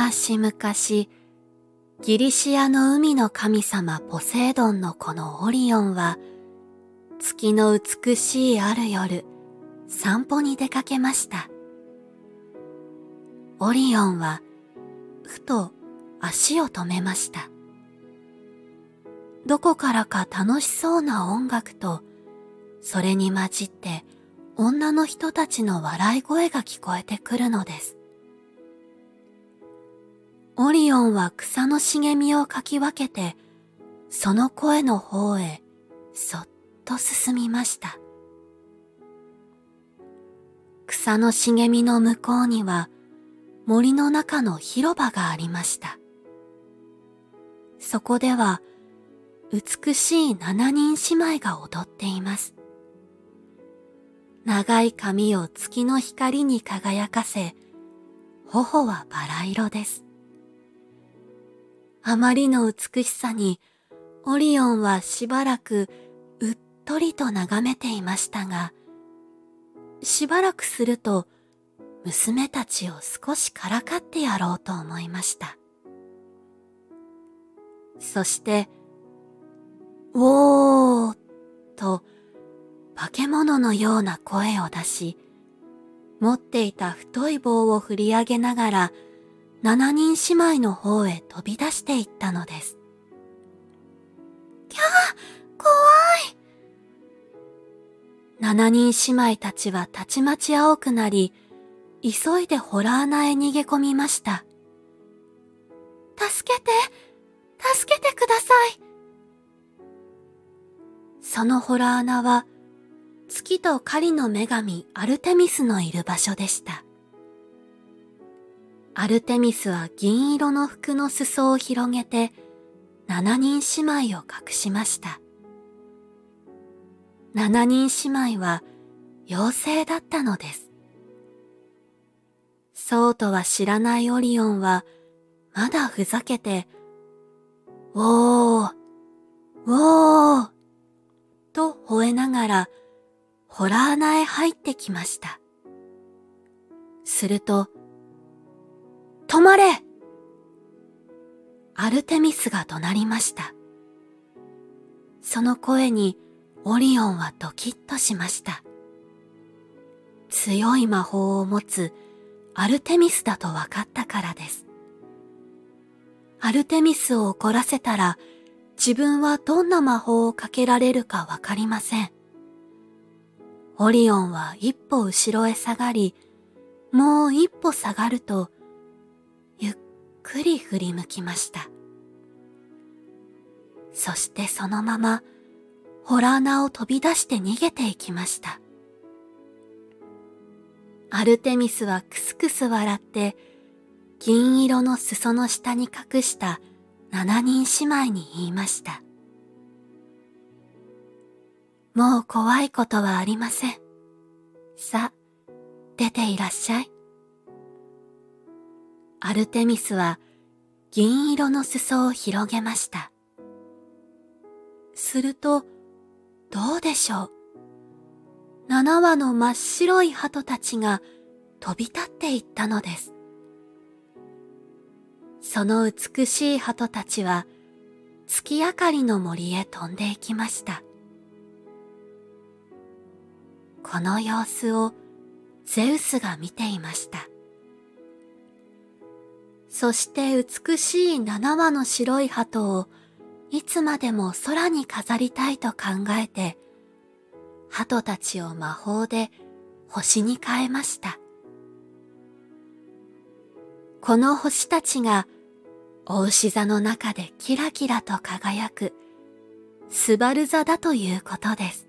々、ギリシアの海の神様ポセイドンの子のオリオンは、月の美しいある夜、散歩に出かけました。オリオンは、ふと足を止めました。どこからか楽しそうな音楽と、それに混じって女の人たちの笑い声が聞こえてくるのです。オリオンは草の茂みをかき分けて、その声の方へそっと進みました。草の茂みの向こうには森の中の広場がありました。そこでは美しい7人姉妹が踊っています。長い髪を月の光に輝かせ、頬はバラ色です。あまりの美しさに、オリオンはしばらくうっとりと眺めていましたが、しばらくすると、娘たちを少しからかってやろうと思いました。そして、おーと、化け物のような声を出し、持っていた太い棒を振り上げながら、7人姉妹の方へ飛び出していったのです。キャー、怖い。7人姉妹たちはたちまち青くなり、急いで洞穴へ逃げ込みました。助けてください。その洞穴は、月と狩りの女神アルテミスのいる場所でした。アルテミスは銀色の服の裾を広げて、7人姉妹を隠しました。7人姉妹は妖精だったのです。そうとは知らないオリオンは、まだふざけて、ウォー、ウォー、と吠えながら、洞穴へ入ってきました。すると、止まれ！アルテミスが怒鳴りました。その声にオリオンはドキッとしました。強い魔法を持つアルテミスだと分かったからです。アルテミスを怒らせたら自分はどんな魔法をかけられるか分かりません。オリオンは一歩後ろへ下がり、もう一歩下がると、ゆっくり振り向きました。そしてそのまま、洞穴を飛び出して逃げていきました。アルテミスはクスクス笑って、銀色の裾の下に隠した7人姉妹に言いました。もう怖いことはありません。さあ、出ていらっしゃい。アルテミスは銀色の裾を広げました。すると、どうでしょう。7羽の真っ白い鳩たちが飛び立っていったのです。その美しい鳩たちは月明かりの森へ飛んでいきました。この様子をゼウスが見ていました。そして美しい7羽の白い鳩をいつまでも空に飾りたいと考えて、鳩たちを魔法で星に変えました。この星たちがお牛座の中でキラキラと輝くスバル座だということです。